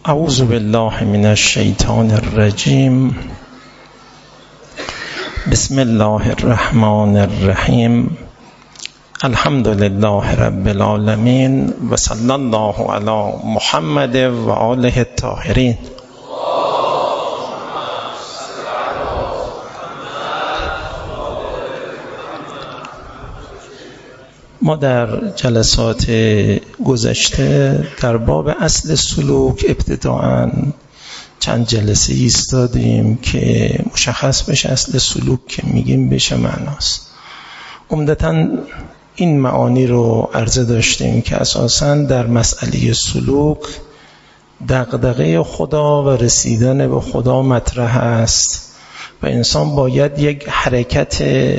اعوذ بالله من الشیطان الرجیم. بسم الله الرحمن الرحیم. الحمد لله رب العالمین و صلی الله علی محمد و آله الطاهرین. ما در جلسات گذشته در باب اصل سلوک ابتداءً چند جلسه ایستادیم که مشخص بشه اصل سلوک که میگیم بشه معناست. عمدتاً این معانی رو عرضه داشتیم که اساساً در مسئله سلوک دغدغه خدا و رسیدن به خدا مطرح است و انسان باید یک حرکت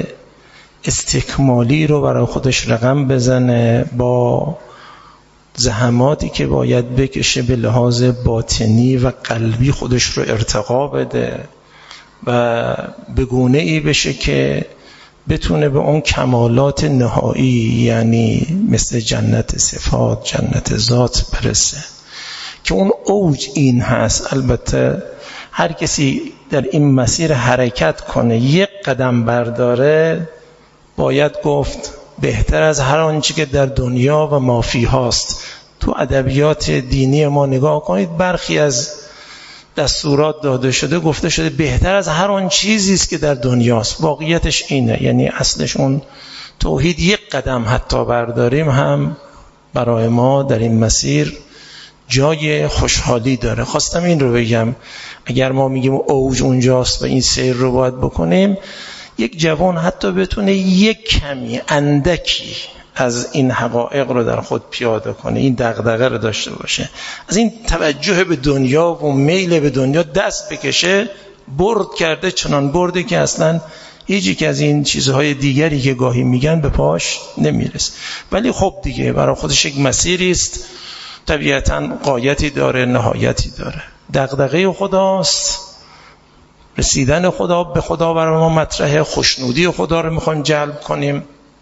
استکمالی رو برای خودش رقم بزنه با زحماتی که باید بکشه به لحاظ باطنی و قلبی خودش رو ارتقا بده و به گونه‌ای بشه که بتونه به اون کمالات نهایی یعنی مثل جنت صفات، جنت ذات برسه که اون اوج این هست. البته هر کسی در این مسیر حرکت کنه یک قدم برداره باید گفت بهتر از هر آنچه که در دنیا و مافی هاست. تو ادبیات دینی ما نگاه کنید برخی از دستورات داده شده گفته شده بهتر از هر آن چیزی است که در دنیاست. واقعیتش اینه، یعنی اصلش اون توحید. یک قدم حتی برداریم هم برای ما در این مسیر جای خوشحالی داره. خواستم این رو بگم اگر ما میگیم اوج اونجاست و این سیر رو باید بکنیم، یک جوان حتی بتونه یک کمی اندکی از این حقایق رو در خود پیاده کنه، این دغدغه رو داشته باشه، از این توجه به دنیا و میل به دنیا دست بکشه، برد کرده چنان برده که اصلا هیچ که از این چیزهای دیگری که گاهی میگن به پاش نمیرسه. ولی خب دیگه برای خودش یک مسیری است، طبیعتاً غایتی داره، نهایتی داره. دغدغه خداست، رسیدن خدا به خدا برای ما مطرحه، خوشنودی خدا رو میخوایم جلب کنیم،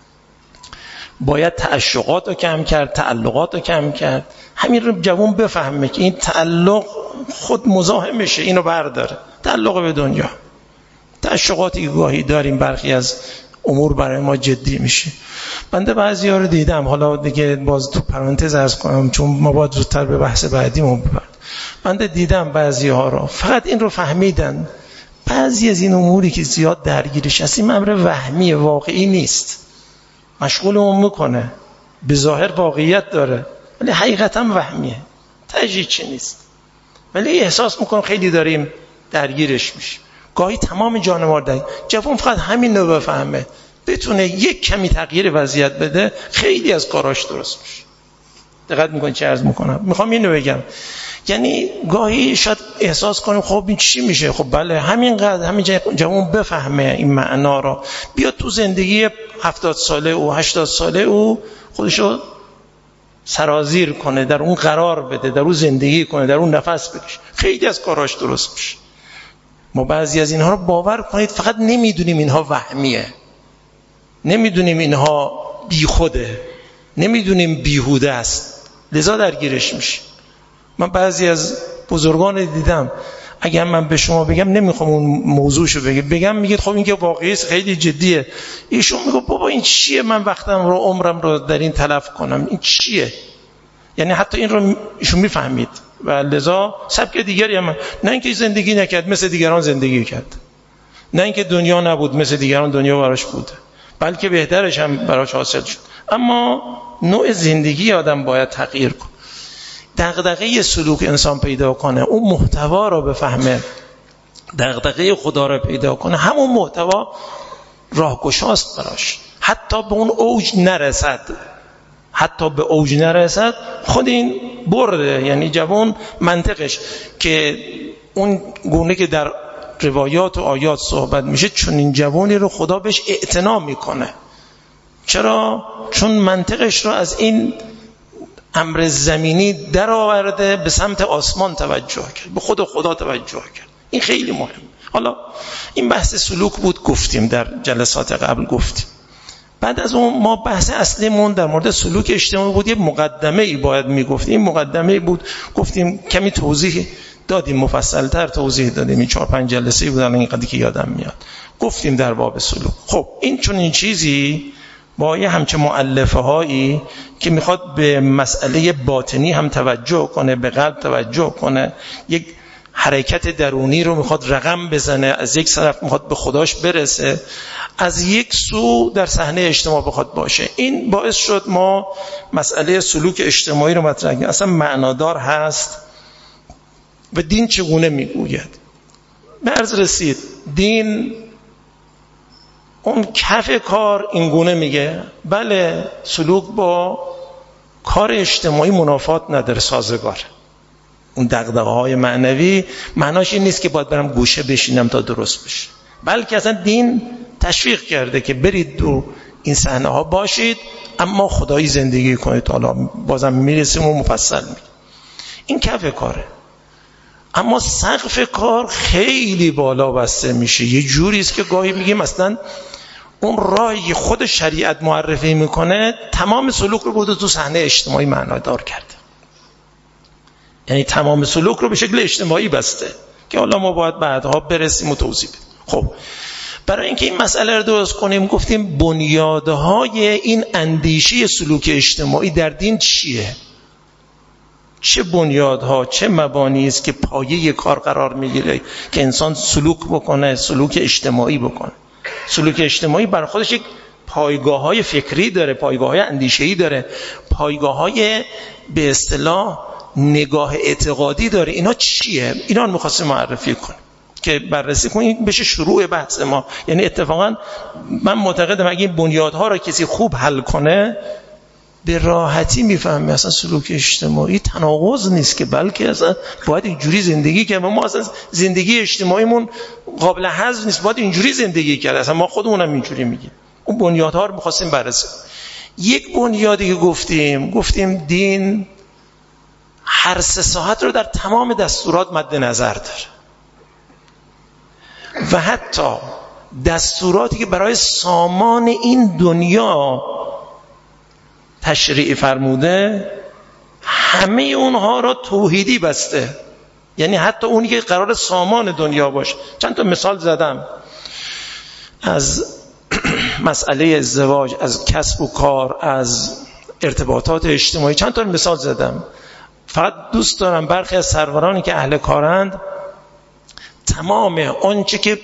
باید تعشقات رو کم کرد، تعلقات رو کم کرد. همین رو جوان بفهمه که این تعلق خود مزاحمشه، اینو برداره. تعلق به دنیا، تعشقاتی که گاهی داریم برخی از امور برای ما جدی میشه. بنده بعضی ها رو دیدم، حالا دیگه باز تو پرانتز عرض کنم چون ما باید زودتر به بحث بعدیمون بپردازیم. بنده دیدم بعضی ها رو فقط این رو فهمیدن بعضی از این اموری که زیاد درگیرش هستیم امر وهمی واقعی نیست، مشغولمون میکنه، به ظاهر واقعیت داره ولی حقیقتا وهمیه، تجهیز چی نیست، ولی احساس میکنم خیلی داریم درگیرش میشیم. گاهی تمام جانور درگیر. جوان فقط همین رو بفهمه، بتونه یک کمی تغییر وضعیت بده، خیلی از کاراش درست میشه. دقت میکنید چه عرض میکنم؟ میخوام اینو بگم، یعنی گاهی شاید احساس کنیم خب این چی میشه؟ خب بله همینقدر همین جوان بفهمه این معنا رو، بیاد تو زندگی 70 ساله او 80 ساله او خودشو سرازیر کنه، در اون قرار بده، در اون زندگی کنه، در اون نفس بکشه، خیلی از کاراش درست میشه. ما بعضی از اینها رو باور کنید فقط نمیدونیم اینها وهمیه، نمیدونیم اینها بیخوده، نمیدونیم بیهوده است، لذا درگیرش میشه. من بعضی از بزرگان دیدم اگر من به شما بگم نمیخوام اون موضوعشو بگم میگید خب این که واقعی است خیلی جدیه، ایشون میگه بابا این چیه، من وقتم رو عمرم رو در این تلف کنم، این چیه؟ یعنی حتی این رو ایشون میفهمید و لذا سبک دیگری هم، نه اینکه زندگی نکرد مثل دیگران زندگی کرد، نه اینکه دنیا نبود مثل دیگران دنیا براش بوده، بلکه بهترش هم براش حاصل شد. اما نوع زندگی آدم باید تغییر کنه. دغدغه سلوک انسان پیدا کنه، اون محتوا رو بفهمه، دغدغه خدا رو پیدا کنه، همون محتوا راهگشاست براش. حتی به اون اوج نرسد، حتی به اوج نرسد خود این برده. یعنی جوان منطقش که اون گونه که در روایات و آیات صحبت میشه، چون این جوانی رو خدا بهش اعتنا میکنه. چرا؟ چون منطقش رو از این امر زمینی در آورده به سمت آسمان توجه کرد، به خود خدا توجه کرد. این خیلی مهم. حالا این بحث سلوک بود، گفتیم در جلسات قبل گفتیم. بعد از اون ما بحث اصلیمون در مورد سلوک اجتماعی بود. یه مقدمه ای باید میگفتیم. این مقدمه ای بود، گفتیم کمی توضیح دادیم، مفصل‌تر توضیح دادیم. این 4-5 جلسه بود الان اینقدری که یادم میاد گفتیم در باب سلوک. خب این چون این چیزی با یه همچه مؤلفه هایی که میخواد به مسئله باطنی هم توجه کنه، به قلب توجه کنه، یک حرکت درونی رو میخواد رقم بزنه، از یک طرف میخواد به خداش برسه، از یک سو در صحنه اجتماع بخواد باشه. این باعث شد ما مسئله سلوک اجتماعی رو مطرح کنیم. اصلا معنادار هست و دین چگونه میگوید. به عرض رسید دین اون کف کار اینگونه میگه بله سلوک با کار اجتماعی منافات نداره، سازگاره. اون دغدغه‌های معنوی معناش این نیست که باید برم گوشه بشینم تا درست بشه، بلکه اصلا دین تشویق کرده که برید دو این صحنه ها باشید اما خدایی زندگی کنید. حالا بازم میرسیم و مفصل میگه این کف کاره. اما سقف کار خیلی بالا بسته میشه. یه جوری است که گاهی میگیم اصلا اون راهی خود شریعت معرفی میکنه تمام سلوک رو برده تو صحنه اجتماعی معنادار کرده. یعنی تمام سلوک رو به شکل اجتماعی بسته که حالا ما باید بعدها برسیم و توضیح بدیم. خب برای اینکه این مسئله رو درست کنیم گفتیم بنیادهای این اندیشه سلوک اجتماعی در دین چیه؟ چه بنیادها، چه مبانی است که پایه کار قرار میگیره که انسان سلوک بکنه، سلوک اجتماعی بکنه. سلوک اجتماعی برای خودش یک پایگاه‌های فکری داره، پایگاه‌های اندیشه‌ای داره، پایگاه‌های به اصطلاح نگاه اعتقادی داره. اینا چیه؟ اینا رو می‌خواستیم معرفی کنیم که بررسی کنیم بشه شروع بحث ما. یعنی اتفاقا من معتقدم اگه این بنیادها رو کسی خوب حل کنه به راحتی میفهمه اصلا سلوک اجتماعی تناقض نیست که، بلکه اصلا باید اینجوری زندگی کرد. ما اصلا زندگی اجتماعیمون قابل هضم نیست، باید اینجوری زندگی کرد. اصلا ما خودمونم اینجوری میگیم. اون بنیادها رو می‌خواستیم بررسی. یک بنیادی که گفتیم دین هر 3 ساعت رو در تمام دستورات مد نظر داره و حتی دستوراتی که برای سامان این دنیا تشریع فرموده همه اونها را توحیدی بسته. یعنی حتی اونی که قرار سامان دنیا باشه. چند تا مثال زدم از مسئله ازدواج، از کسب و کار، از ارتباطات اجتماعی، چند تا مثال زدم. فقط دوست دارم برخی از سرورانی که اهل کارند تمام آنچه که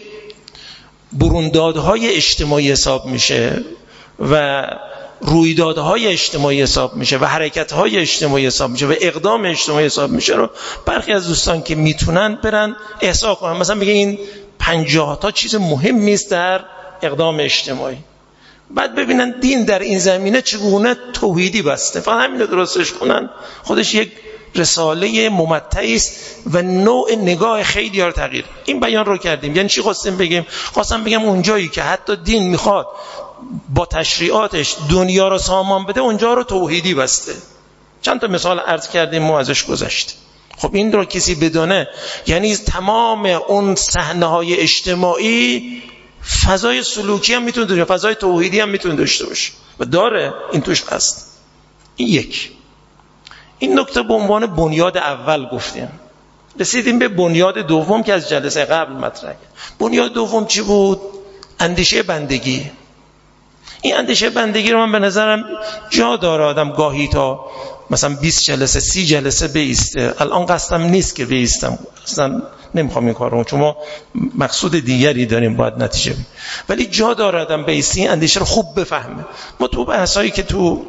بروندادهای اجتماعی حساب میشه و رویدادهای اجتماعی حساب میشه و حرکتهای اجتماعی حساب میشه و اقدام اجتماعی حساب میشه رو برخی از دوستان که میتونن برن احصا کنن. مثلا میگه این 50 تا چیز مهمی است در اقدام اجتماعی. بعد ببینن دین در این زمینه چگونه توحیدی بسته. فقط همین رو درستش کنن خودش یک رساله ممتعی است و نوع نگاه خیلی رو تغییر. این بیان رو کردیم. یعنی چی خواستم بگم؟ خواستم بگم اونجایی که حتی دین میخواد با تشریعاتش دنیا رو سامان بده اونجا رو توحیدی بسته. چند تا مثال عرض کردیم و ازش گذشت. خب این رو کسی بدونه یعنی تمام اون صحنه‌های اجتماعی فضای سلوکی هم میتونه داشته، فضای توحیدی هم میتونه داشته باشه و داره. این توش هست. این یک. این نکته به عنوان بنیاد اول گفتیم. رسیدیم به بنیاد دوم که از جلسه قبل مطرح کرد. بنیاد دوم چی بود؟ اندیشه بندگی. این اندیشه بندگی رو من به نظرم جا داره آدم گاهی تا مثلا 20 جلسه 30 جلسه بیسته. الان قصدم نیست که بیستم، اصلا نمیخوام این کارو، چون ما مقصود دیگری داریم باید نتیجه بگیریم. ولی جا داره آدم بیستی اندیشه رو خوب بفهمه. ما تو بحثایی که تو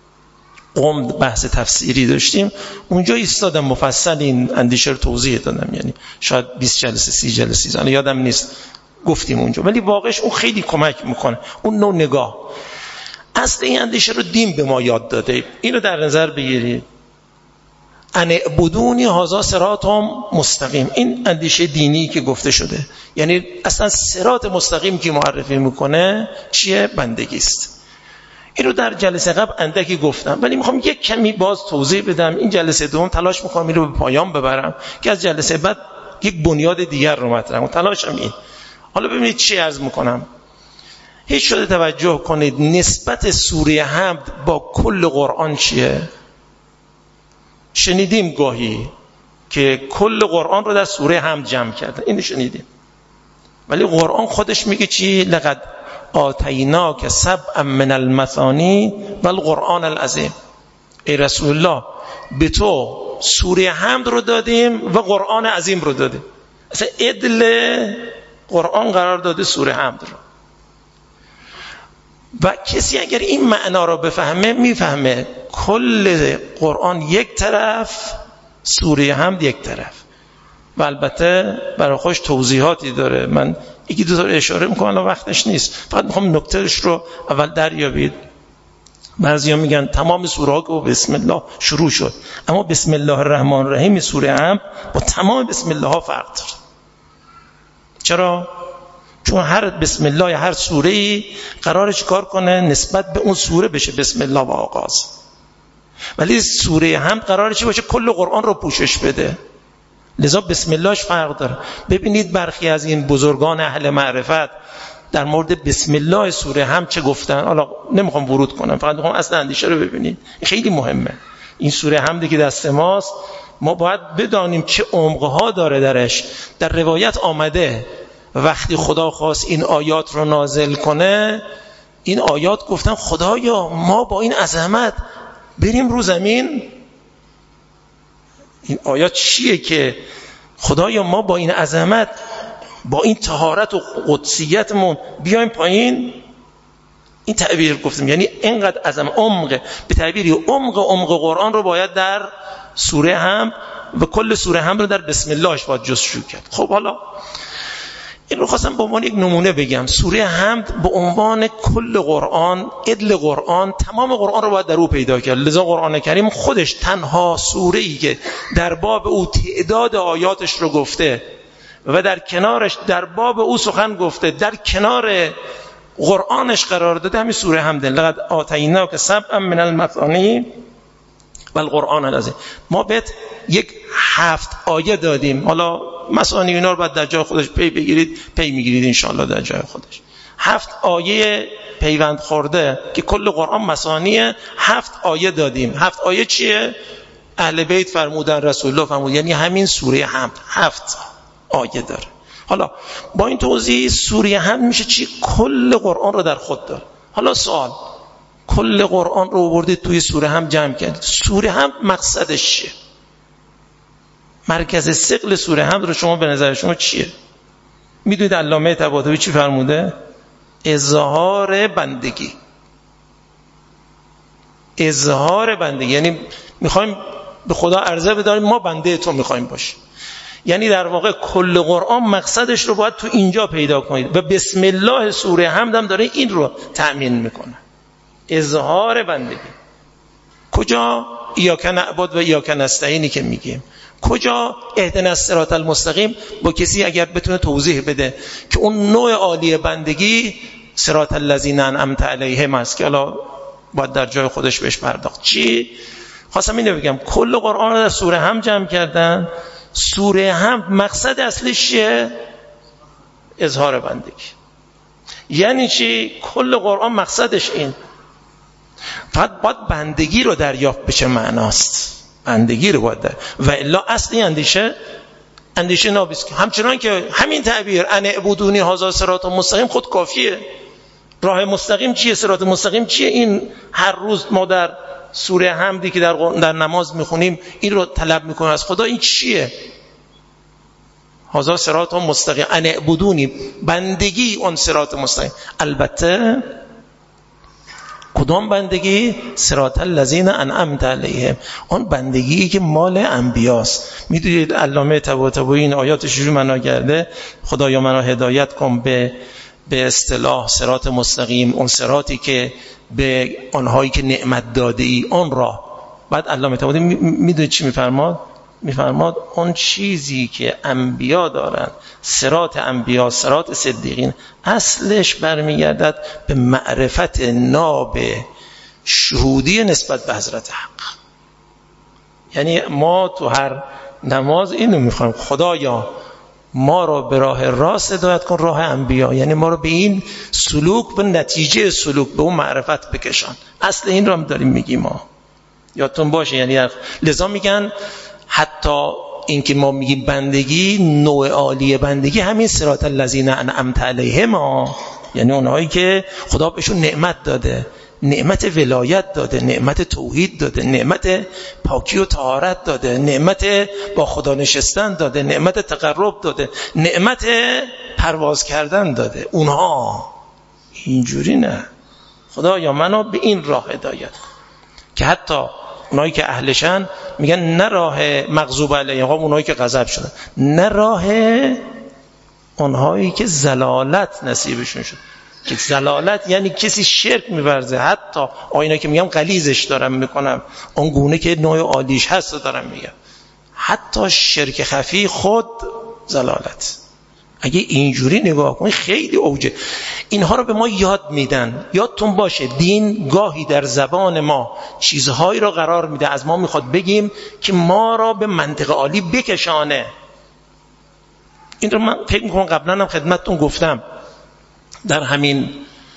قم بحث تفسیری داشتیم اونجا ایستادم مفصل این اندیشه رو توضیح دادم. یعنی شاید 20 جلسه 30 جلسه الان یادم نیست گفتیم اونجا، ولی واقعش اون خیلی کمک میکنه. اون نوع نگاه اصل این اندیشه رو دین به ما یاد داده. اینو در نظر بگیرید. ان اعبدونی هذا صراط مستقیم. این اندیشه دینی که گفته شده، یعنی اصلا صراط مستقیم که معرفی میکنه چیه؟ بندگی است. اینو در جلسه قبل اندکی گفتم ولی میخوام یک کمی باز توضیح بدم. این جلسه دوم تلاش میکنم اینو به پایان ببرم که از جلسه بعد یک بنیاد دیگر رو مطرح کنم. تلاشم این. حالا ببینید چی عرض میکنم. هیچ شده توجه کنید نسبت سوره حمد با کل قرآن چیه؟ شنیدیم گاهی که کل قرآن رو در سوره حمد جمع کرده، اینو شنیدیم، ولی قرآن خودش میگه چی؟ لقد آتیناک سبعا من المثانی و القرآن العظیم. ای رسول الله به تو سوره حمد رو دادیم و قرآن عظیم رو دادیم. اصلا عدل قرآن قرار داده سوره حمد رو. و کسی اگر این معنا رو بفهمه میفهمه کل قرآن یک طرف، سوره حمد یک طرف. و البته برای خودش توضیحاتی داره، من یکی دو تا اشاره میکنم الان وقتش نیست، فقط میخوام نکتهش رو اول دریابید. بعضیا میگن تمام سوره ها که بسم الله شروع شد، اما بسم الله الرحمن الرحیم سوره حمد با تمام بسم الله ها فرق داره. چرا؟ چون هر بسم الله هر سوره‌ای قراره چیکار کنه؟ نسبت به اون سوره بشه بسم الله و آغاز. ولی سوره حمد قراره چی باشه؟ کل قرآن رو پوشش بده، لذا بسم اللهش فرق داره. ببینید برخی از این بزرگان اهل معرفت در مورد بسم الله سوره حمد چه گفتن. حالا نمیخوام ورود کنم، فقط میخوام اصل اندیشه رو ببینید. خیلی مهمه این سوره حمدی که دست ماست، ما باید بدانیم چه عمقها داره درش. در روایت آمده وقتی خدا خواست این آیات رو نازل کنه، این آیات گفتن خدایا ما با این عظمت بریم رو زمین. این آیات چیه که خدایا ما با این عظمت، با این طهارت و قدسیتمون بیایم پایین؟ این تعبیر گفتیم، یعنی اینقدر عظمت عمق، به تعبیری عمق قرآن رو باید در سوره حمد و کل سوره حمد رو در بسم اللهش باید جستجو کرد. خب حالا این رو خواستم به عنوان یک نمونه بگم. سوره حمد به عنوان کل قرآن، عدل قرآن، تمام قرآن رو باید در او پیدا کرد. لذا قرآن کریم خودش تنها سوره‌ای که در باب او تعداد آیاتش رو گفته و در کنارش در باب او سخن گفته، در کنار قرآنش قرار داده، همین سوره حمد. لقد آتیناک سبعا من المثانی و القرآن العظیم. ما بهت یک 7 آیه دادیم. حالا مثانی اینا رو بعد در جای خودش پی میگیرید انشاءالله در جای خودش. 7 آیه پیوند خورده که کل قرآن مثانی 7 آیه دادیم. 7 آیه چیه؟ اهل بیت فرمودن، رسول الله فرمود، یعنی همین سوره حمد 7 آیه داره. حالا با این توضیح سوره حمد میشه چی؟ کل قرآن رو در خود داره. حالا سوال، کل قرآن رو آوردید توی سوره حمد جمع کردید، سوره حمد مقصدش چیه؟ مرکز ثقل سوره حمد رو شما به نظر شما چیه؟ میدونید علامه طباطبایی چی فرموده؟ اظهار بندگی. اظهار بندگی یعنی میخوایم به خدا عرضه بداریم ما بنده تو میخوایم باشیم. یعنی در واقع کل قرآن مقصدش رو باید تو اینجا پیدا کنید و بسم الله سوره حمد هم داره این رو تأمین میکنه، اظهار بندگی. کجا؟ ایاک نعبد و ایاک نستعینی که میگیم. کجا؟ اهدنا الصراط المستقیم. با کسی اگر بتونه توضیح بده که اون نوع عالی بندگی صراط الذین انعمت علیهم است که حالا باید در جای خودش بهش پرداخت. چی؟ خواستم اینو بگم کل قرآن رو در سوره حمد جمع کردن. سوره حمد مقصد اصلیش چیه؟ اظهار بندگی. یعنی چی؟ کل قرآن مقصدش این. فقط باید بندگی رو دریافت بشه معناست. بندگی رو باید و الا اصلی اندیشه نابیست. همچنان که همین تعبیر ان اعبدونی هذا صراط مستقیم خود کافیه. راه مستقیم چیه؟ صراط مستقیم چیه؟ این هر روز ما در سوره حمدی که در نماز میخونیم این رو طلب میکنیم از خدا. این چیه؟ هذا صراط مستقیم ان اعبدونی، بندگی اون صراط مستقیم. البته کدام بندگی؟ صراط الذین انعمت علیهم، اون بندگی که مال انبیاست. میدونید علامه طباطبایی این آیاتش رو معنا کرده، خدایا منو هدایت کن به اصطلاح صراط مستقیم، اون صراطی که به آنهایی که نعمت داده ای آن را. بعد علامه طباطبایی میدونید چی میفرماد؟ میفرماد اون چیزی که انبیا دارن، صراط انبیا، صراط صدیقین، اصلش برمیگردد به معرفت ناب شهودی نسبت به حضرت حق. یعنی ما تو هر نماز اینو میخوایم، خدایا ما را به راه راست هدایت کن، راه انبیا، یعنی ما را به این سلوک، به نتیجه سلوک، به اون معرفت بکشان. اصل این رو هم داریم میگیم ما، یادتون باشه. یعنی لذا میگن حتی این که ما میگیم بندگی، نوع عالی بندگی همین صراط الذین انعمت علیهم، یعنی اونهایی که خدا بهشون نعمت داده، نعمت ولایت داده، نعمت توحید داده، نعمت پاکی و طهارت داده، نعمت با خدا نشستن داده، نعمت تقرب داده، نعمت پرواز کردن داده. اونها اینجوری نه. خدا یا منو به این راه هدایت که حتی اونایی که اهلشن میگن نه راه مغضوب علیهم، اونایی که غضب شدن، نه راه اونهایی که ضلالت نصیبشون شد. که ضلالت یعنی کسی شرک می‌ورزه، حتی آینا که میگم غلیظش دارم میکنم، اون گونه که نوع عالیش هست دارم میگم، حتی شرک خفی خود ضلالت. اگه اینجوری نگاه کنی خیلی اوجه. اینها رو به ما یاد میدن. یادتون باشه دین گاهی در زبان ما چیزهایی رو قرار میده، از ما میخواد بگیم که ما را به منطق عالی بکشانه. این رو من فکر میکنم قبلا هم خدمتتون گفتم، در همین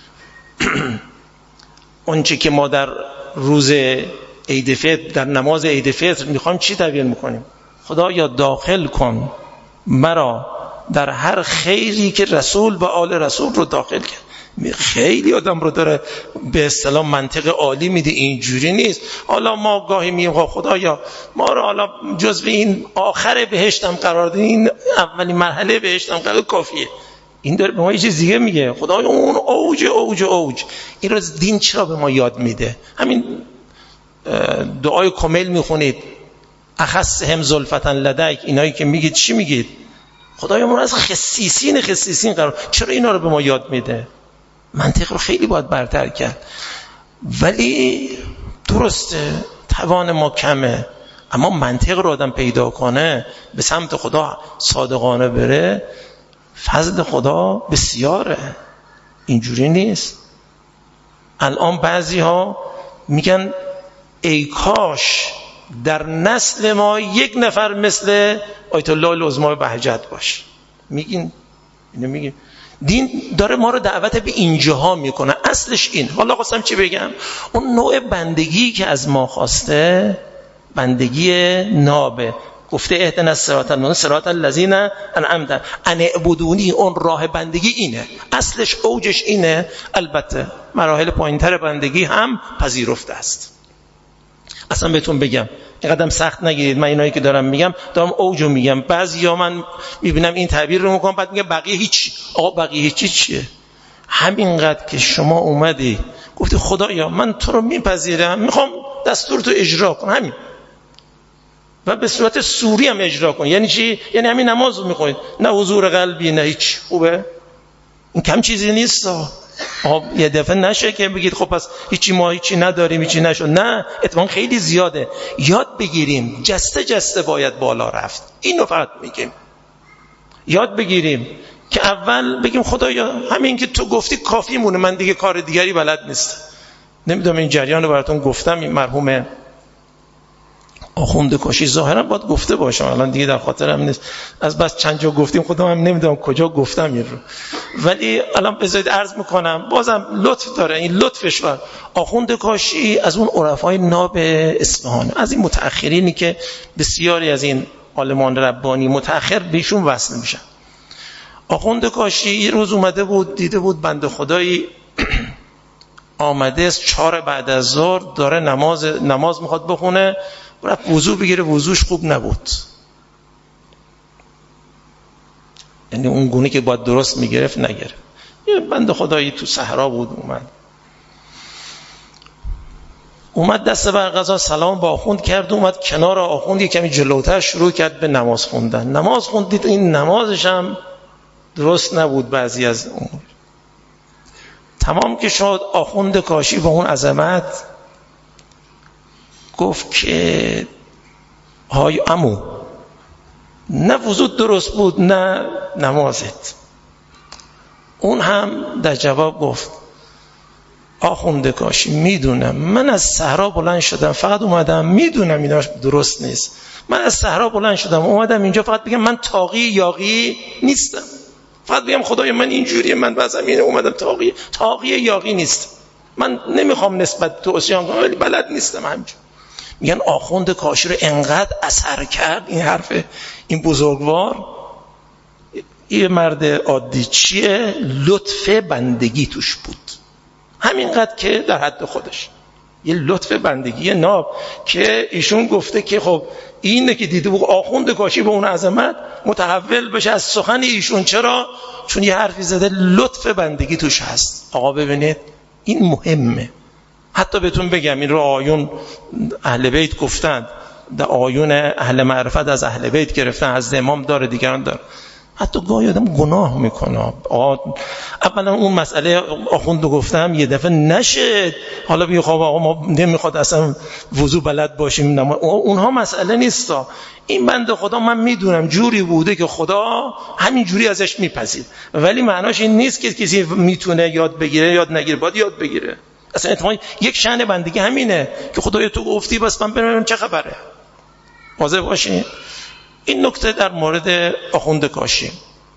اونچه که ما در روز عید فطر، در نماز عید فطر میخوایم چی تعبیر میکنیم؟ خدایا داخل کن مرا در هر خیری که رسول و آل رسول رو داخل کرد. خیلی آدم رو داره به اصطلاح منطق عالی میده. اینجوری نیست حالا ما گاهی میگیم خدایا ما رو حالا جزو این آخر بهشتم قرار ده، این اولی مرحله بهشتم قرار، کافیه. این داره به ما یه چیز دیگه میگه، خدایا اون اوج اوج اوج. این رو دین چرا به ما یاد میده؟ همین دعای کمیل میخونید، اخصهم زلفتن لدیک، اینایی که میگید چی میگید؟ خدایا ما از خصیصین قرار. چرا اینا رو به ما یاد میده؟ منطق رو خیلی باید برتر کرد. ولی درسته توان ما کمه، اما منطق رو آدم پیدا کنه، به سمت خدا صادقانه بره، فضل خدا بسیاره. اینجوری نیست. الان بعضی ها میگن ای کاش در نسل ما یک نفر مثل آیت الله العظما بهجت باشه. میگین اینو میگین دین داره ما رو دعوت به اینجاها میکنه. اصلش این. حالا خواستم چی بگم؟ اون نوع بندگی که از ما خواسته بندگی نابه، گفته اهدنا الصراط الذین انعمت ان اعبدونی، اون راه بندگی اینه، اصلش اوجش اینه. البته مراحل پایینتر بندگی هم پذیرفته است. اصلا بهتون بگم اینقدر سخت نگیرید، من اینایی که دارم میگم دارم اوجو میگم. بعضیا من میبینم این تعبیر رو میکنم بعد میگم بقیه هیچ. آقا بقیه هیچی چیه؟ همینقدر که شما اومدی گفتی خدایا من تو رو میپذیرم، میخوام دستور تو اجرا کن، همین، و به صورت سوری هم اجرا کن. یعنی چی؟ یعنی همین نماز رو میخونید، نه حضور قلبی نه هیچ. خوبه؟ این کم چیزی نیست. یه دفعه نشه که بگید خب پس ما هیچی نداریم، هیچی نشد. نه، اتفاقا خیلی زیاده. یاد بگیریم جسته جسته باید بالا رفت. اینو فقط میگیم یاد بگیریم که اول بگیم خدایا همین که تو گفتی کافی مونه، من دیگه کار دیگری بلد نیستم. نمیدونم این جریان رو براتون گفتم. این مرحوم آخوند کاشی ظاهرا باید گفته باشم، الان دیگه در خاطرم نیست، از بس چند جا گفتیم خودم هم نمیدونم کجا گفتم این رو، ولی الان بذارید عرض میکنم. بازم لطف داره، این لطفش var. آخوند کاشی از اون عرفای ناب اصفهان، از این متأخرینی که بسیاری از این عالمان ربانی متأخر بهشون وصل میشن. آخوند کاشی یه روز اومده بود، دیده بود بنده خدایی آمده است 4 بعد از ظهر داره نماز میخواد بخونه، رفت وضو بگیره، وضوش خوب نبود. یعنی اون گونه که باید درست میگرفت نگرفت. یه بنده خدایی تو صحرا بود، اومد دست بر قضا سلام با آخوند کرد، اومد کنار آخوند یه کمی جلوتر شروع کرد به نماز خوندن. نماز خوندید این نمازش هم درست نبود بعضی از اون. تمام که شد آخوند کاشی با اون عظمت گفت که های عمو، نه وضوت درست بود نه نمازت. اون هم در جواب گفت آخونده کاشی میدونم من از صحرا بلند شدم فقط اومدم، میدونم اینا درست نیست، من از صحرا بلند شدم اومدم اینجا فقط بگم من تاقی یاغی نیستم، فقط بگم خدای من اینجوریه، من واسم اینه، اومدم تاقی یاغی نیستم، من نمیخوام نسبت تو اسیان کنم ولی بلد نیستم همینجور. میگن آخوند کاشی رو انقدر اثر کرد این حرف این بزرگوار، یه مرد عادی چیه؟ لطف بندگی توش بود، همینقدر که در حد خودش، یه لطف بندگی ناب که ایشون گفته که خب اینه که دیده بود آخوند کاشی به اون عظمت متحول بشه از سخن ایشون. چرا؟ چون یه حرفی زده لطف بندگی توش هست. آقا ببینید این مهمه. حتی بهتون بگم این رو آیون اهل بیت گفتند، در آیون اهل معرفت از اهل بیت گرفتن، از امام داره دیگران داره. حتی گاهی آدم گناه میکنه. اولا اون مسئله آخوند گفتم یه دفعه نشد حالا بگی خب آقا ما نمیخواد اصلا وضو بلد باشیم، اونها مسئله نیستا. این بنده خدا من میدونم جوری بوده که خدا همین جوری ازش میپذیر، ولی معناش این نیست که کسی میتونه یاد بگیره یاد نگیره، باید یاد بگیره. اصلا اتفاقا یک شأن بندگی همینه که خدای تو گفتی بس من ببینم چه خبره. واضح باشه. این نکته در مورد آخوند کاشی.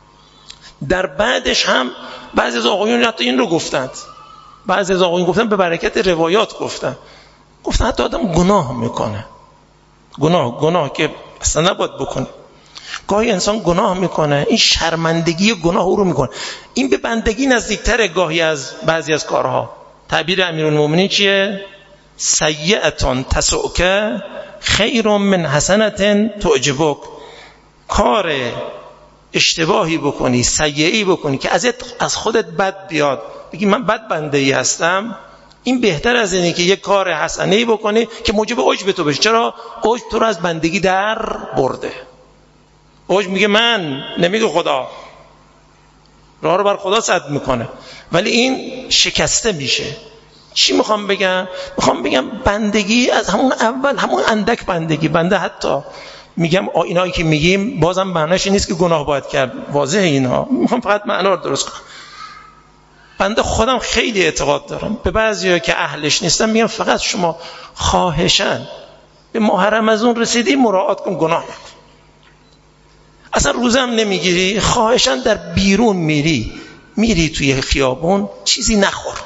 در بعدش هم بعضی از آقایون حتی این رو گفتند، بعضی از آقایون گفتن به برکت روایات گفتن حتی آدم گناه میکنه، گناه که اصلا نباید بکنه. گاهی انسان گناه میکنه، این شرمندگی گناه او رو میکنه. این به بندگی نزدیکتره گاهی از بعضی از کارها. تعبیر امیرالمومنین چیه؟ سیئتون تسؤک خیر من حسنة تعجبک. کار اشتباهی بکنی، سیئه‌ای بکنی که از خودت بد بیاد، بگی من بد بنده‌ای هستم، این بهتر از اینه که یک کار حسنه‌ای بکنی که موجب عجب تو بشه. چرا؟ عجب تو رو از بندگی در برده. عجب میگه من، نمیگه خدا، راه رو بر خدا سد میکنه، ولی این شکسته میشه. چی میخوام بگم؟ میخوام بگم بندگی از همون اول، همون اندک بندگی، بنده حتی میگم اینایی که میگیم بازم معناش این نیست که گناه باید کرد، واضحه اینها، میخوام فقط معنا رو درست کنم. بنده خودم خیلی اعتقاد دارم به بعضیا که اهلش نیستن، میگم فقط شما خواهشاً به ماه رمضان رسیدی مراعات کن، گناه نکن. اصلا روزه هم نمیگیری، خواهشاً در بیرون میری توی خیابون چیزی نخور،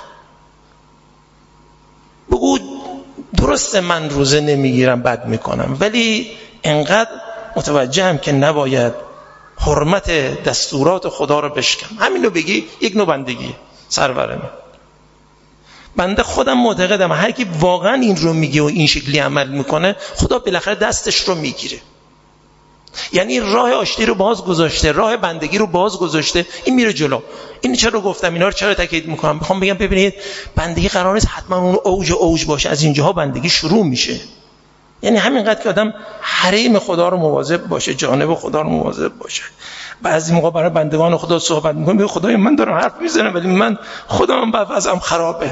بگو درسته من روزه نمیگیرم بد میکنم، ولی انقدر متوجهم که نباید حرمت دستورات خدا رو بشکنم. همین رو بگی یک نوع بندگی. سرورم بنده خودم معتقدم هر کی واقعا این رو میگه و این شکلی عمل میکنه خدا بالاخره دستش رو میگیره. یعنی راه آشتی رو باز گذاشته، راه بندگی رو باز گذاشته، این میره جلو. این چرا گفتم اینا رو چرا تاکید میکنم؟ میخوام بگم ببینید بندگی قرار نیست حتما اون اوج باشه، از اینجاها بندگی شروع میشه. یعنی همینقدر که آدم حریم خدا رو مواظب باشه، جانب خدا رو مواظب باشه. بعضی موقع برای بندگان خدا صحبت میکنم، میگه خدای من دارم حرف میزنم ولی من خودم وضعم خرابه.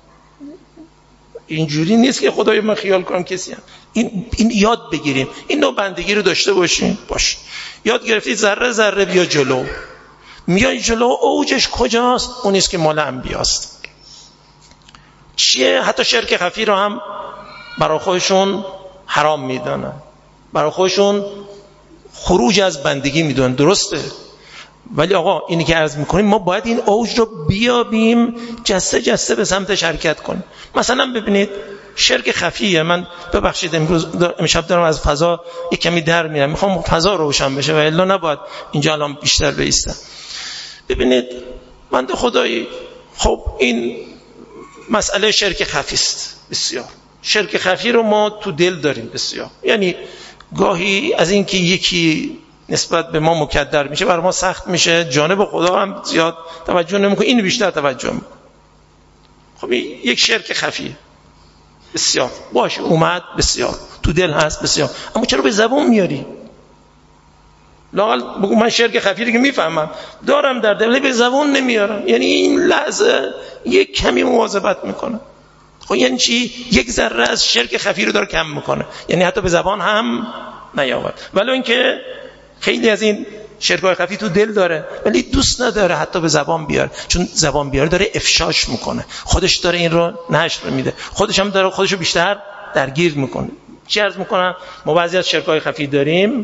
اینجوری نیست که خدای من خیال کنم کسی هم. این یاد بگیریم، این نوع بندگی رو داشته باشیم. یاد گرفتید ذره ذره بیا جلو. میای جلو، اوجش کجاست؟ اون نیست که مال انبیاست. چیه؟ حتی شرک خفی رو هم برای خودشون حرام میدونن، برای خودشون خروج از بندگی میدونن. درسته، ولی آقا اینی که عرض میکنیم ما باید این اوج رو بیابیم، جسته جسته به سمت حرکت کنیم. مثلا ببینید شرک خفیه، من ببخشید امشب دارم از فضا یک کمی در میرم، میخوام فضا روشن بشه و الا نباید اینجا الان بیشتر بایستم. ببینید بنده خدایی، خب این مسئله شرک خفی است. بسیار شرک خفی رو ما تو دل داریم بسیار. یعنی گاهی از این که یکی نسبت به ما مکدر میشه برای ما سخت میشه، جانب خدا هم زیاد توجه نمیکنه، این بیشتر توجه میکنه. خب این یک شرک خفیه بسیار. باشه اومد بسیار تو دل هست بسیار، اما چرا به زبان میاری؟ لااقل بگو من شرک خفی رو که میفهمم دارم در دل، به زبان نمیارم. یعنی این لحظه یک کمی مواظبت میکنه. خب یعنی چی؟ یک ذره از شرک خفی رو داره کم میکنه، یعنی حتی به زبان هم نیاورد. ولی اینکه خیلی از این شرکای خفی تو دل داره ولی دوست نداره حتی به زبان بیاره، چون زبان بیاره داره افشاش میکنه، خودش داره این رو نشر میده، خودش هم داره خودشو بیشتر درگیر میکنه. چی عرض میکنم؟ ما بعضی از شرکای خفی داریم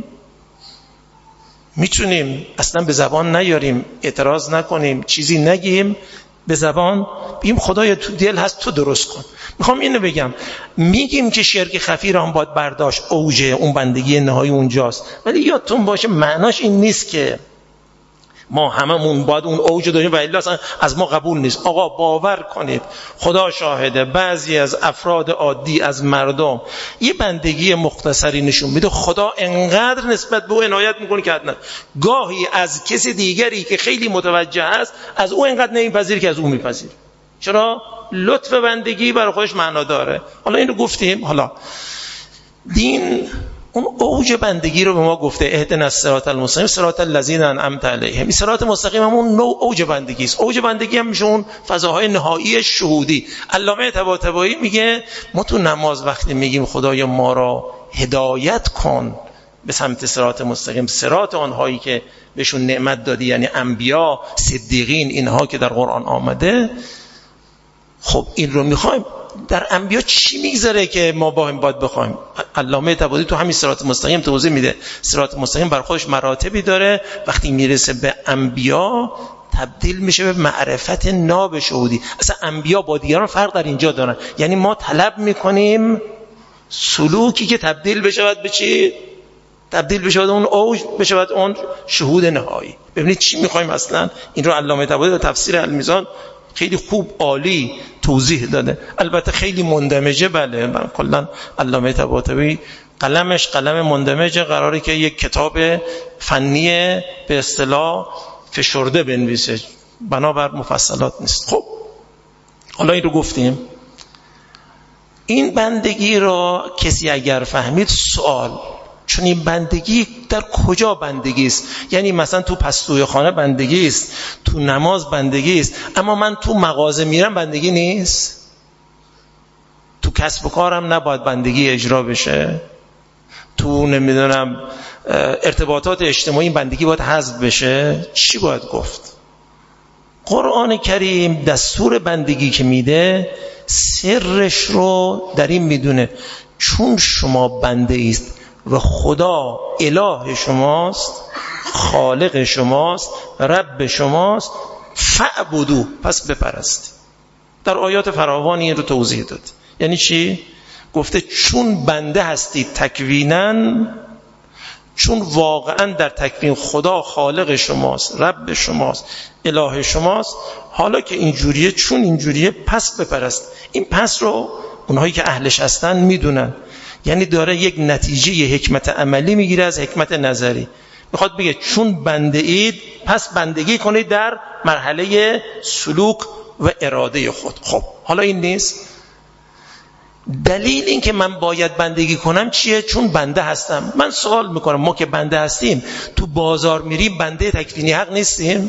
میتونیم اصلا به زبان نیاریم، اعتراض نکنیم، چیزی نگیم، به زبان بگیم خدایا تو دل هست تو درست کن. میخوام اینو بگم، میگیم که شرک خفی را هم باید برداشت، اوج اون بندگی نهایی اونجاست، ولی یادتون باشه معناش این نیست که ما هممون باید اون اوج داریم و الا اصلا از ما قبول نیست. آقا باور کنید، خدا شاهده، بعضی از افراد عادی از مردم یه بندگی مختصری نشون میده، خدا انقدر نسبت به او عنایت میکنه که حتما گاهی از کسی دیگری که خیلی متوجه است از او انقدر نمیپذیر که از او میپذیر. چرا؟ لطف بندگی برای خودش معنا داره. حالا این رو گفتیم. حالا دین اون اوج بندگی رو به ما گفته، اهدنا الصراط المستقیم صراط الذین انعمت علیهم. این صراط مستقیم همون نوع اوج بندگی است. اوج بندگی هم میشه اون فضاهای نهایی شهودی. علامه طباطبایی میگه ما تو نماز وقتی میگیم خدایا ما را هدایت کن به سمت صراط مستقیم، صراط آنهایی که بهشون نعمت دادی، یعنی انبیا، صدیقین، اینها که در قرآن آمده، خب این رو میخوایم. در انبیا چی میگذره که ما باید بخوایم؟ علامه طباطبایی تو همین صراط مستقیم توضیح میده. صراط مستقیم بر خودش مراتبی داره، وقتی میرسه به انبیا تبدیل میشه به معرفت ناب شهودی. اصلا انبیا با دیگران فرق در اینجا دارن، یعنی ما طلب میکنیم سلوکی که تبدیل بشود به چی؟ تبدیل بشود اون اوج، بشود اون شهود نهایی. ببینید چی میخوایم اصلا. این رو علامه طباطبایی در تفسیر المیزان خیلی خوب عالی توضیح داده. البته خیلی مندمجه، بله، من کلا علامه طباطبایی قلمش قلم مندمجه، قراره که یک کتاب فنی به اصطلاح فشرده بنویسه، بنابر مفصلات نیست. خب حالا این رو گفتیم. این بندگی را کسی اگر فهمید، سوال، چون این بندگی در کجا بندگی است؟ یعنی مثلا تو پستوی خانه بندگی است، تو نماز بندگی است، اما من تو مغازه میرم بندگی نیست؟ تو کسب و کارم نباید بندگی اجرا بشه؟ تو نمیدونم ارتباطات اجتماعی بندگی باید حذف بشه؟ چی باید گفت؟ قرآن کریم دستور بندگی که میده سرش رو در این میدونه، چون شما بنده است و خدا اله شماست، خالق شماست، رب شماست، فعبدو، پس بپرست. در آیات فراوانی رو توضیح داد. یعنی چی؟ گفته چون بنده هستید تکویناً، چون واقعاً در تکوین خدا خالق شماست، رب شماست، اله شماست، حالا که اینجوریه، چون اینجوریه، پس بپرست. این پس رو اونهایی که اهلش هستن میدونن، یعنی داره یک نتیجه حکمت عملی میگیره از حکمت نظری. میخواد بگه چون بنده اید پس بندگی کنید در مرحله سلوک و اراده خود. خب حالا این نیست. دلیل این که من باید بندگی کنم چیه؟ چون بنده هستم. من سوال میکنم، ما که بنده هستیم تو بازار میریم بنده تکوینی حق نیستیم؟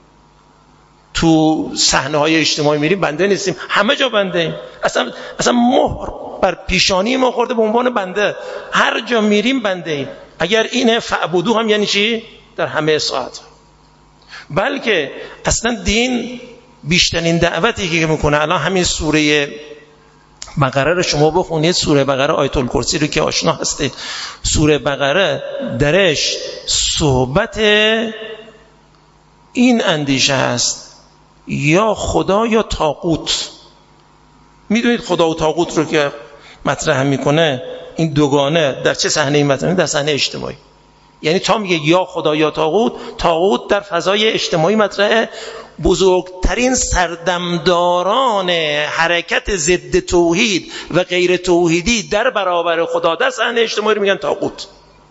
تو صحنه های اجتماعی میریم بنده نیستیم؟ همه جا بنده ایم. اصلا مهر بر پیشانی ما خورده به عنوان بنده، هر جا میریم بنده ایم. اگر اینه فعبدو هم یعنی چی؟ در همه ساعت. بلکه اصلا دین بیشترین دعوتی که میکنه، الان همین سوره بقره رو شما بخونید، سوره بقره آیت الکرسی رو که آشنا هستید، سوره بقره درش صحبت این اندیشه هست، یا خدا یا طاغوت. میدونید خدا و طاغوت رو که مطرح میکنه، این دوگانه در چه صحنه‌ای مطرحه؟ در صحنه اجتماعی. یعنی تا میگه یا خدا یا طاغوت، طاغوت در فضای اجتماعی مطرحه. بزرگترین سردمداران حرکت ضد توحید و غیر توحیدی در برابر خدا در صحنه اجتماعی رو میگن طاغوت.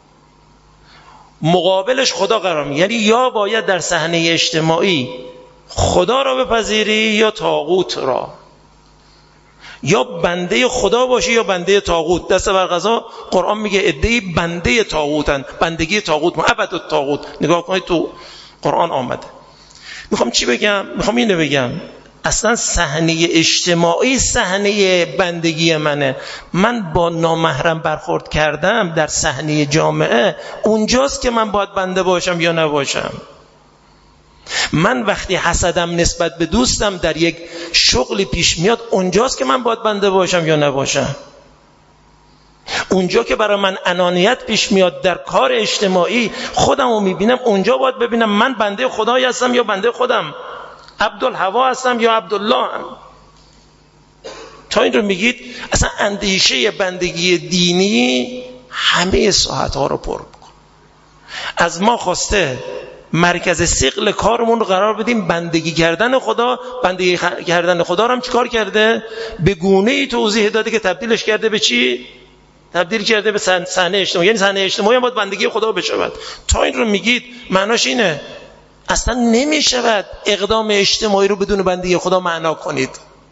مقابلش خدا قرار میگیره. یعنی یا باید در صحنه اجتماعی خدا را بپذیری یا طاغوت را، یا بنده خدا باشی یا بنده طاغوت. دست بر قضا قرآن میگه عده‌ای بنده طاغوتن، بندگی طاغوت، عبد الطاغوت. نگاه کنید تو قرآن آمده. میخوام چی بگم؟ میخوام اینو بگم اصلا صحنه اجتماعی صحنه بندگی منه. من با نامحرم برخورد کردم در صحنه جامعه، اونجاست که من باید بنده باشم یا نباشم. من وقتی حسدم نسبت به دوستم در یک شغلی پیش میاد، اونجاست که من باید بنده باشم یا نباشم. اونجا که برای من انانیت پیش میاد در کار اجتماعی، خودم رو میبینم، اونجا باید ببینم من بنده خدای هستم یا بنده خودم، عبدالهوا هستم یا عبدالله هم. تا این رو میگید اصلا اندیشه بندگی دینی همه ساحت‌ها رو پر بکن. از ما خواسته مرکز ثقل کارمون رو قرار بدیم بندگی کردن خدا. بندگی کردن خدا رو هم چیکار کرده؟ به گونه‌ای توضیح داده که تبدیلش کرده به چی؟ تبدیل کرده به صحنه اجتماعی. یعنی صحنه اجتماعی هم باید بندگی خدا بشود. تا این رو میگید معناش اینه اصلا نمیشود اقدام اجتماعی رو بدون بندگی خدا معنا کنید.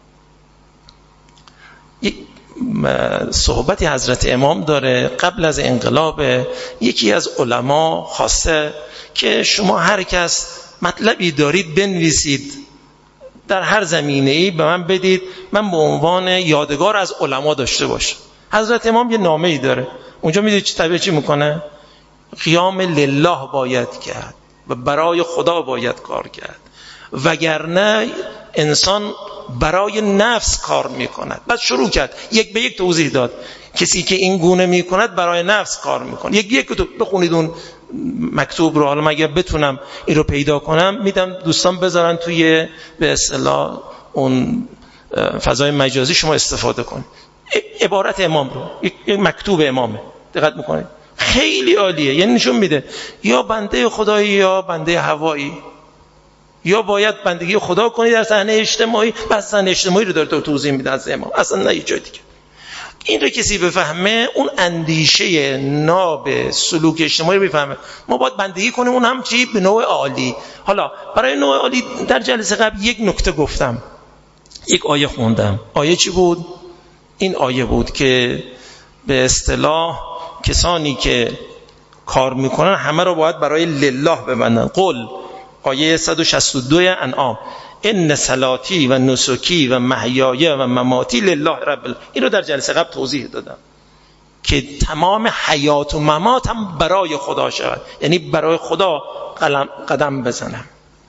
یک صحبتی حضرت امام داره قبل از انقلاب. یکی از علما خواسته که شما هر کس مطلبی دارید بنویسید، در هر زمینه‌ای به من بدید، من به عنوان یادگار از علما داشته باشم. حضرت امام یه نامه‌ای داره، اونجا میدونید چی طبیعه چی میکنه؟ قیام لله باید کرد و برای خدا باید کار کرد، وگرنه انسان برای نفس کار میکند. بعد شروع کرد یک به یک توضیح داد کسی که این گونه میکند برای نفس کار میکنه. یک به یک بخونید اون مکتوب رو. حالا مگه بتونم این رو پیدا کنم میدم دوستان بذارن توی به اصطلاح اون فضای مجازی شما استفاده کنید. عبارت امام رو، یک مکتوب امامه، دقت میکنید خیلی عالیه. یعنی نشون میده یا بنده خدایی یا بنده هوایی، یا باید بندگی خدا کنی در صحنه اجتماعی. بس صحنه اجتماعی رو داره توضیح میده از امام، اصلا نه یه جای دیگه. این رو کسی بفهمه اون اندیشه ناب سلوک اجتماعی رو بفهمه. ما باید بندگی کنیم، اون هم چی؟ به نوع عالی. حالا برای نوع عالی در جلسه قبل یک نکته گفتم، یک آیه خوندم. آیه چی بود؟ این آیه بود که به اصطلاح کسانی که کار میکنن همه رو باید برای لله ببندن. قل، آیه 162 انعام، ان صلاتی و نسکی و محیای و مماتی لله رب العالمین. این رو در جلسه قبل توضیح دادم که تمام حیات و مماتم برای خدا شود، یعنی برای خدا قدم بزنم،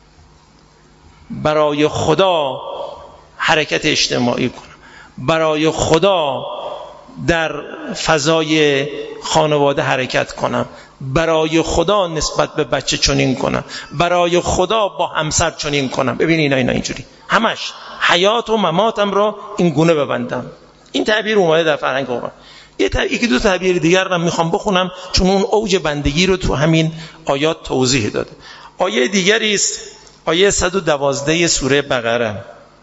برای خدا حرکت اجتماعی کنم، برای خدا در فضای خانواده حرکت کنم، برای خدا نسبت به بچه چنین کنم، برای خدا با همسر چنین کنم. ببین اینا اینجوری همش حیات و مماتم رو این گونه ببندم. این تعبیر اومده در فرهنگ قرآن. یکی دو تعبیر دیگر رو میخوام بخونم چون اون اوج بندگی رو تو همین آیات توضیح داده. آیه دیگری است، آیه 112 سوره بقره.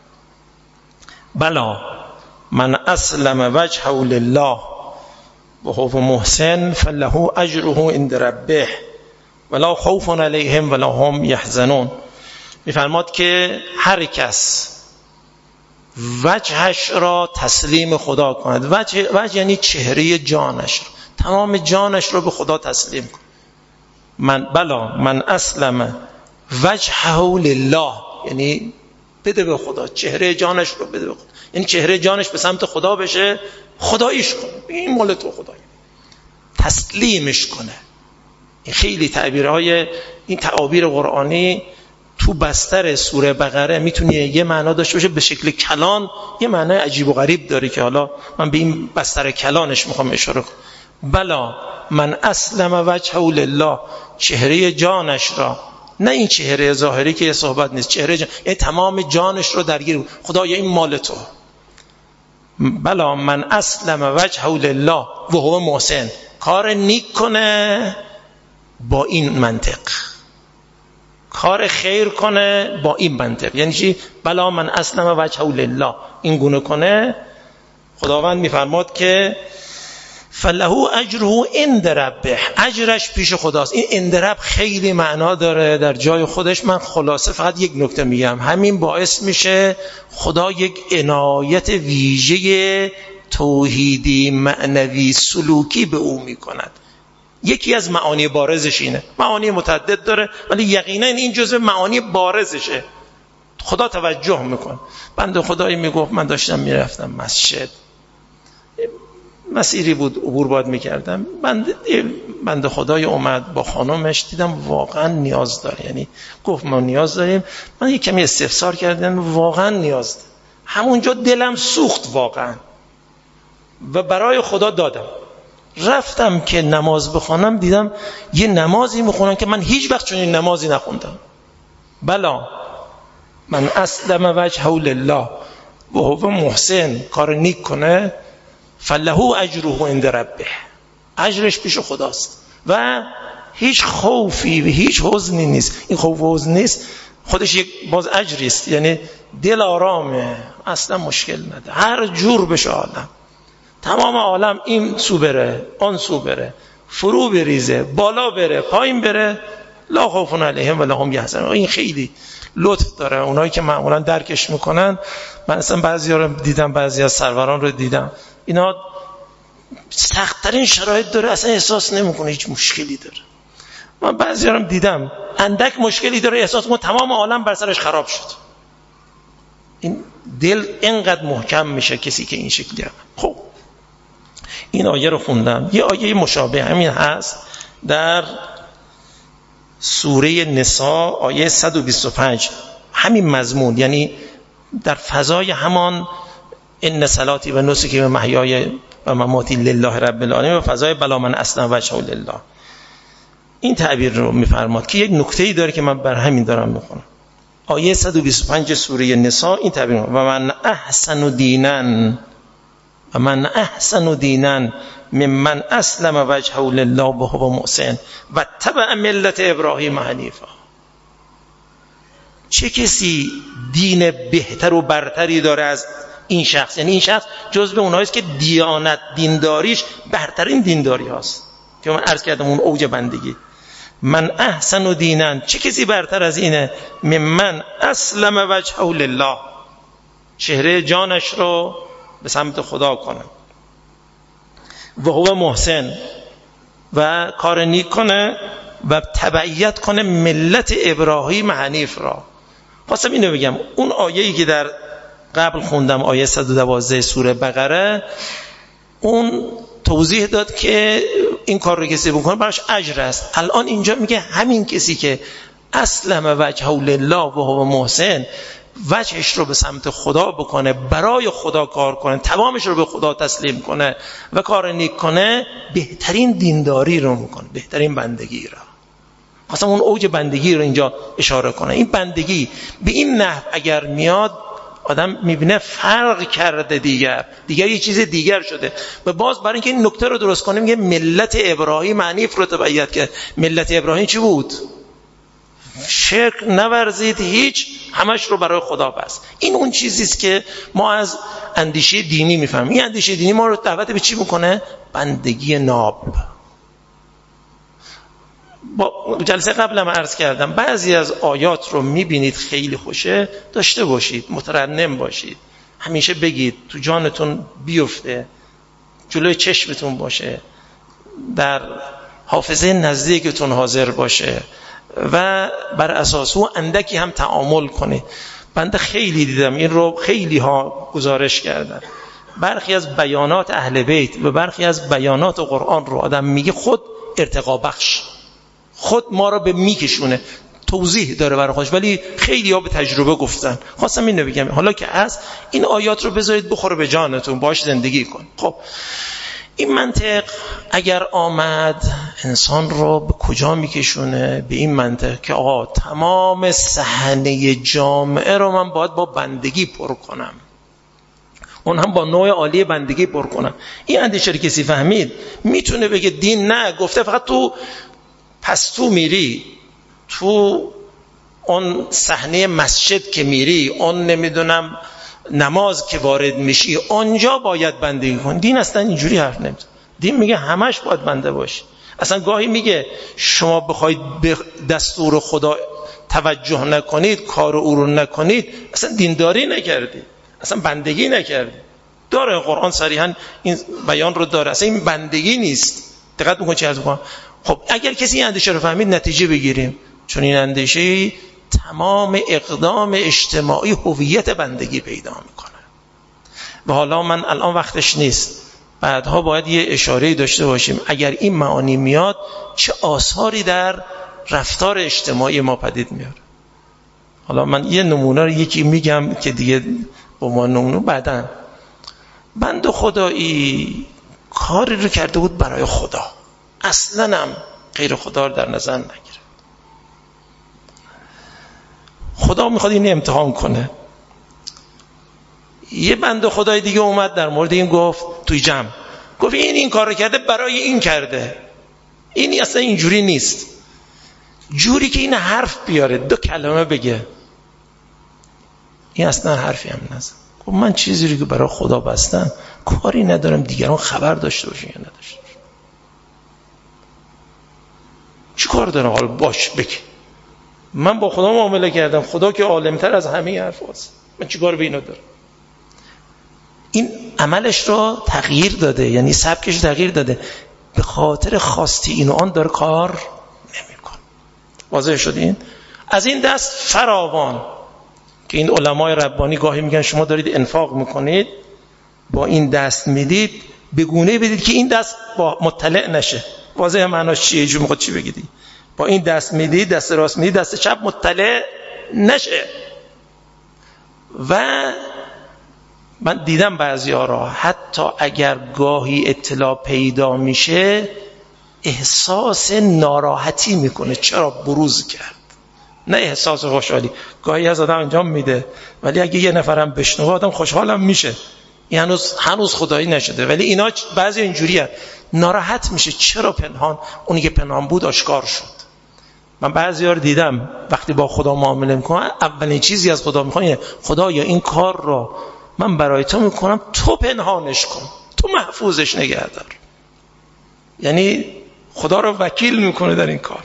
بلا من اسلم وجهه لله و هو محسن فله اجره عند ربه ولا خوف علیهم ولا هم یحزنون. میفرماد که هر کس وجهش را تسلیم خدا کند. وجه یعنی چهره جانش، تمام جانش را به خدا تسلیم کند. من اسلم وجهه لله، یعنی بده به خدا، چهره جانش رو بده به خدا، یعنی چهره جانش به سمت خدا بشه، خداییش کنه، این مال تو خدایی، تسلیمش کنه. این خیلی تعبیرهای، این تعابیر قرآنی تو بستر سوره بقره میتونه یه معنا داشته باشه، به شکل کلان یه معنای عجیب و غریب داره که حالا من به این بستر کلانش میخوام اشاره کنم. بلا من اسلم وجهه لله، چهره جانش را، نه این چهره ظاهری که یه صحبت نیست، چهره یعنی تمام جانش رو درگیر خدایا این مال تو. بلا من اسلم وجهه لله و هو محسن، کار نیک کنه با این منطق، کار خیر کنه با این منطق. یعنی چی؟ بلا من اسلم وجهه لله، این گونه کنه. خداوند میفرماد که فله اجره عند ربه، اجرش پیش خداست. این عند رب خیلی معنا داره در جای خودش. من خلاصه فقط یک نکته میگم، همین باعث میشه خدا یک عنایت ویژه توحیدی معنوی سلوکی به او میکند. یکی از معانی بارزش اینه، معانی متعدد داره ولی یقینا این جزء معانی بارزشه. خدا توجه میکنه. بنده خدایی میگفت من داشتم میرفتم مسجد، مسیری بود عبور باید میکردم، بنده خدای اومد با خانومش، دیدم واقعا نیاز داره، یعنی گفت ما نیاز داریم. من یک کمی استفسار کردم، واقعا نیاز داره. همونجا دلم سوخت واقعا و برای خدا دادم. رفتم که نماز بخوانم، دیدم یه نمازی میخونن که من هیچ وقت چنین نمازی نخوندم. بلا من اسلم وجهه لله و هو محسن، کار نیک کنه، فله اجره عند ربه، اجرش پیش خداست و هیچ خوفی و هیچ حزنی نیست. این خوف و حزن نیست، خودش یک باز اجری است، یعنی دل آرامه، اصلا مشکل نده، هر جور بشه عالم، تمام عالم این سو بره آن سو بره، فرو بریزه بالا بره پایین بره، لا خوف علیهم ولا هم یحزنون. این خیلی لطف داره. اونایی که معمولا درکش میکنن، من اصلا بعضیا رو دیدم، بعضی از سروران رو دیدم، اینا سخت‌ترین شرایط داره اصلا احساس نمیکنه هیچ مشکلی داره. من بعضیا رو دیدم اندک مشکلی داره احساس میکنه تمام عالم بر سرش خراب شد. این دل اینقدر محکم میشه کسی که این شکلی هم. خب این آیه رو خوندم. یه آیه مشابه همین هست در سوره نساء آیه 125، همین مضمون، یعنی در فضای همان ان صلاتی و نسکی و محیای و مماتی لله رب العالمین و فضای بلا من اسلم وجهه لله، این تعبیر رو میفرماد که یک نکته‌ای داره که من بر همین دارم میخونم. آیه 125 سوره نساء این تعبیر و من احسن دینا و من احسن دینا ممن اسلم وجهه لله و هو محسن و تبع ملت ابراهیم حنیفا. چه کسی دین بهتر و برتری داره از این شخص؟ یعنی این شخص جزو اونهایی است که دیانت دینداریش بهترین دینداری هاست که من عرض کردم اون اوج بندگی. من احسن دینا، چه کسی برتر از اینه؟ ممن اسلم وجهه لله، چهره جانش رو به سمت خدا کنه، و هو محسن، و کار نیک کنه و تبعیت کنه ملت ابراهیم حنیف را. خواستم اینو بگم، اون آیه‌ای که در قبل خوندم آیه 112 سوره بقره، اون توضیح داد که این کار رو کسی بکنه براش اجر است. الان اینجا میگه همین کسی که اسلم وجهه لله و هو محسن، وجهش رو به سمت خدا بکنه، برای خدا کار کنه، تمامش رو به خدا تسلیم کنه و کار نیک کنه، بهترین دینداری رو میکنه، بهترین بندگی را. خواستم اون اوج بندگی رو اینجا اشاره کنه. این بندگی به این نحو اگر میاد، آدم میبینه فرق کرده، دیگر یه چیز دیگر شده. و باز برای اینکه این نکته رو درست کنه میگه ملت ابراهیم حنیف رو تبعیت کرد. ملت ابراهیم چی بود؟ شرک نورزید، هیچ، همش رو برای خدا بس. این اون چیزی است که ما از اندیشه دینی میفهمیم. این اندیشه دینی ما رو دعوت به چی میکنه؟ بندگی ناب. با جلسه قبلم عرض کردم بعضی از آیات رو میبینید خیلی خوشه، داشته باشید، مترنم باشید، همیشه بگید، تو جانتون بیفته، جلوی چشمتون باشه، در حافظه نزدیکتون حاضر باشه و بر اساس او اندکی هم تعامل کنید. بنده خیلی دیدم این رو، خیلی ها گزارش کردن، برخی از بیانات اهل بیت و برخی از بیانات قرآن رو آدم میگه خود ارتقا بخش، خود ما رو به میکشونه، توضیح داره برای خودش، ولی خیلی ها به تجربه گفتن. خواستم اینو بگم، حالا که هست این آیات رو بذارید بخوره به جانتون، باش زندگی کن. خب این منطق اگر آمد انسان رو به کجا میکشونه؟ به این منطق که آقا تمام صحنه جامعه رو من باید با بندگی پر کنم، اون هم با نوع عالی بندگی پر کنم. این اندیشه رو کسی فهمید میتونه بگه دین نه، گفته فقط تو پس تو میری تو اون صحنه مسجد که میری، اون نمیدونم نماز که وارد میشی، اونجا باید بندگی کن. دین اصلا اینجوری حرف نمیزنه. دین میگه همش باید بنده باشی. اصلا گاهی میگه شما بخواید به دستور خدا توجه نکنید، کار او رو نکنید، اصلا دینداری نکردید، اصلا بندگی نکردید. داره قرآن صریحا این بیان رو داره، اصلا این بندگی نیست. دقت میکنید چه از بکنم. خب اگر کسی این اندیشه رو فهمید نتیجه بگیریم، چون این اندیشه تمام اقدام اجتماعی هویت بندگی پیدا میکنه. و حالا من الان وقتش نیست، بعدها باید یه اشاره‌ای داشته باشیم اگر این معانی میاد چه آثاری در رفتار اجتماعی ما پدید میاره. حالا من یه نمونه رو یکی میگم که دیگه با ما نمونه بعدن. بنده خدایی کاری رو کرده بود برای خدا، اصلاً هم غیر خدا رو در نظر نگیره. خدا میخواد این امتحان کنه. یه بنده خدای دیگه اومد در مورد این گفت توی جمع، گفت این کار رو کرده برای این کرده، این اصلا اینجوری نیست. جوری که این حرف بیاره 2 کلمه بگه، این اصلا حرفی هم نزد. گفت من چیزی رو که برای خدا بستم کاری ندارم دیگران خبر داشته باشن یا نداشته باشن. چی کار دارم حالا باش بگی. من با خدا معامله کردم، خدا که عالمتر از همه حرف هست، من چی کار به اینا دارم. این عملش رو تغییر داده، یعنی سبکش تغییر داده، به خاطر خواستی این و آن داره کار نمی‌کنه. واضح شد این؟ از این دست فراوان که این علمای ربانی گاهی میگن شما دارید انفاق میکنید، با این دست میدید به گونه بدید که این دست با مطلع نشه. واضح معناش چیه؟ جو میخواد چی بگید؟ با این دست میدید، دست راست میدید، دست چپ مطلع نشه. و من دیدم بعضی‌ها را حتی اگر گاهی اطلاع پیدا میشه احساس ناراحتی میکنه، چرا بروز کرد، نه احساس خوشحالی. گاهی از آدم انجام میده ولی اگه یه نفرم بشنوه آدم خوشحالم میشه، این هنوز خدایی نشده. ولی اینا بعضی اینجوریه، ناراحت میشه چرا پنهان، اونی که پنهان بود آشکار شد. من بعضی‌ها رو دیدم وقتی با خدا معامله میکنن اولین چیزی از خدا میخوان خدایا این کار رو من برای تو میکنم، تو پنهانش کن، تو محفوظش نگه دار. یعنی خدا رو وکیل میکنه در این کار.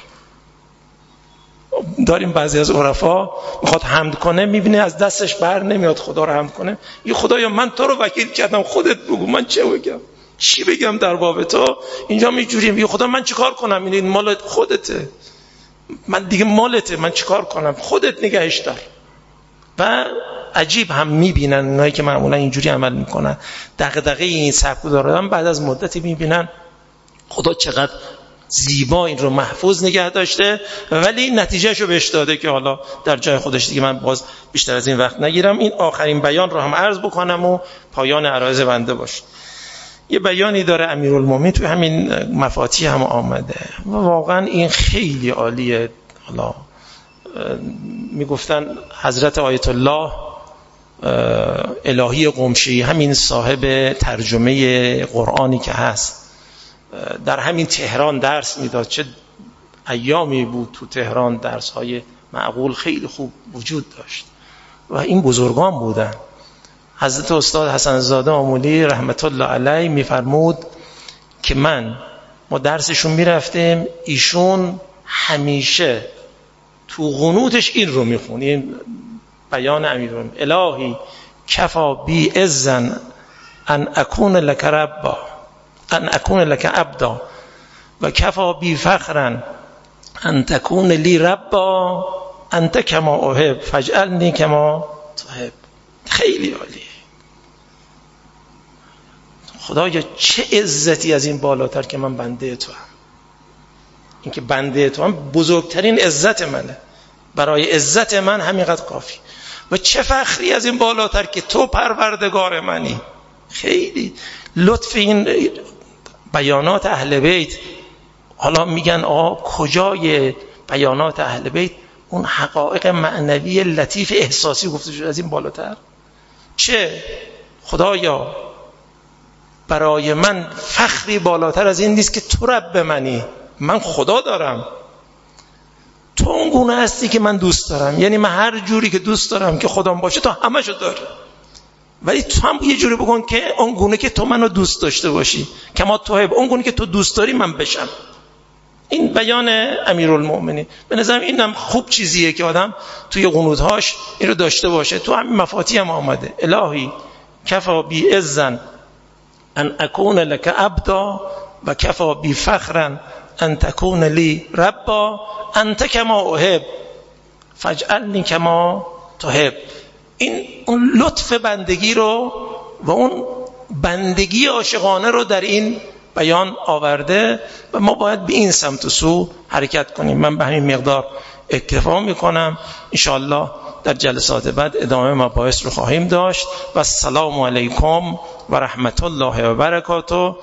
داریم بعضی از عرفا میخواد حمد کنه، میبینه از دستش بر نمیاد خدا رو حمد کنه، یه خدایا من تو رو وکیل کردم، خودت بگو من چه بگم، چی بگم در باب تو. اینجا میجوریم یه خدا من چیکار کنم، این مال خودته، من دیگه مالته، من چیکار کنم، خودت نگهش دار. و عجیب هم میبینن اونایی که معمولا اینجوری عمل میکنن، دغدغه این سبکو دارن، بعد از مدتی میبینن خدا چقدر زیبا این رو محفوظ نگه داشته، ولی نتیجهشو بهش داده که حالا در جای خودش. دیگه من باز بیشتر از این وقت نگیرم، این آخرین بیان رو هم عرض بکنم و پایان عرایض بنده باشه. یه بیانی داره امیرالمومنین توی همین مفاتیح هم آمده و واقعا این خیلی عالیه. حالا میگفتن حضرت آیت الله الهی قمشی، همین صاحب ترجمه قرآنی که هست، در همین تهران درس میداد. چه ایامی بود تو تهران، درس های معقول خیلی خوب وجود داشت و این بزرگان بودن. حضرت استاد حسن زاده آمولی رحمت الله علیه میفرمود که ما درسشون میرفتیم، ایشون همیشه تو قنوتش این رو میخونیم، بیان امیرالمومنین: الهی کفا بی عزن ان اکون لک ربا ان اکون لک عبدا و کفا بی فخرا ان تکون لی ربا انت کما احب فاجعلنی کما تحب. خیلی عالیه. خدایا چه عزتی از این بالاتر که من بنده تو هم. این که بنده تو هم بزرگترین عزت منه، برای عزت من همینقدر کافی. و چه فخری از این بالاتر که تو پروردگار منی. خیلی لطف این بیانات اهل بیت. حالا میگن کجای بیانات اهل بیت اون حقایق معنوی لطیف احساسی گفته شده از این بالاتر؟ چه خدایا برای من فخری بالاتر از این نیست که تو رب منی، من خدا دارم، تو اون گونه هستی که من دوست دارم. یعنی من هر جوری که دوست دارم که خدام باشه تو همشو داری، ولی تو هم یه جوری بکن که اون گونه که تو منو دوست داشته باشی، کما توحب، اون گونه که تو دوست داری من بشم. این بیان امیرالمومنین. به نظرم اینم خوب چیزیه که آدم توی قنوت‌هاش این رو داشته باشه. تو همین مفاتیح هم آمده: الهی کفا بی عزن ان اکون لک عبدا و کفا بی فخرا ان تکون لی ربا انت کما احب فاجعلنی کما تحب. این اون لطف بندگی رو و اون بندگی عاشقانه رو در این بیان آورده و ما باید به این سمت و سو حرکت کنیم. من به همین مقدار اکتفا میکنم. انشاءالله در جلسات بعد ادامه مباحث رو خواهیم داشت و السلام علیکم و رحمت الله و برکاته.